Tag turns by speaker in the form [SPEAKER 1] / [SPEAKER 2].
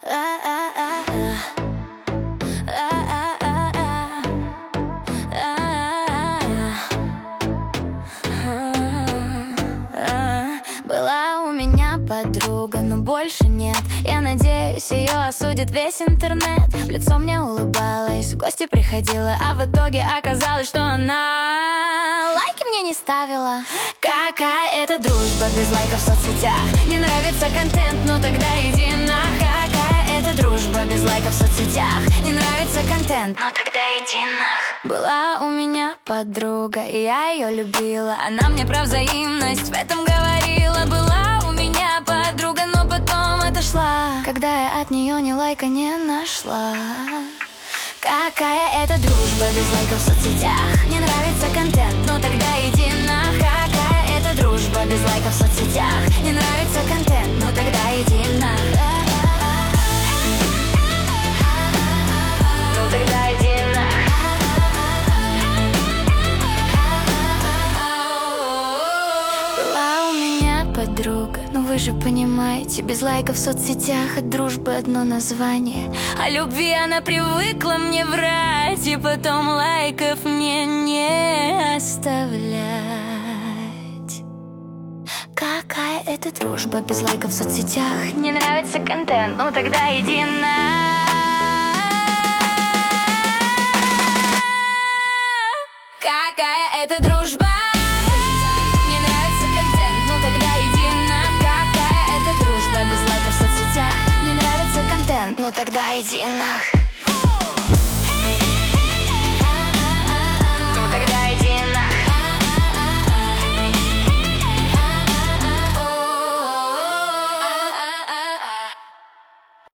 [SPEAKER 1] Была у меня подруга, но больше нет. Я надеюсь, ее осудит весь интернет. В лицо мне улыбалась, в гости приходила, а в итоге оказалось, что она лайки мне не ставила. Какая это дружба без лайков в соцсетях? Не нравится контент, ну тогда иди на. Какая это дружба без лайков в соцсетях? Не нравится контент, ну тогда иди на. Была у меня подруга, и я ее любила. Она мне про взаимность в этом говорила. Была у меня подруга, но потом отошла, когда я от нее ни лайка не нашла. Какая это дружба без лайков в соцсетях? Не нравится контент, ну тогда иди на. Какая это дружба без лайков в соцсетях? Не нравится контент, ну тогда иди на. Ну тогда иди на. Была у меня подруга, ну вы же понимаете, без лайков в соцсетях от дружбы одно название. О любви она привыкла мне врать, и потом лайков мне не оставлять. Какая это дружба без лайков в соцсетях? Не нравится контент, ну тогда иди на. Какая это дружба? Не нравится контент, ну тогда иди на. Какая это дружба без лайков в соцсетях? Не нравится контент, ну тогда иди на.